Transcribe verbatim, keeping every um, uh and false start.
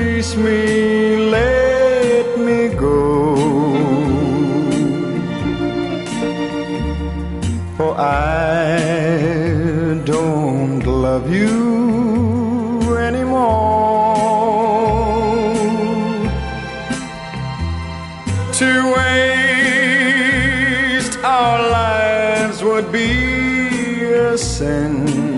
release me, let me go. For I don't love you anymore. To waste our lives would be a sin.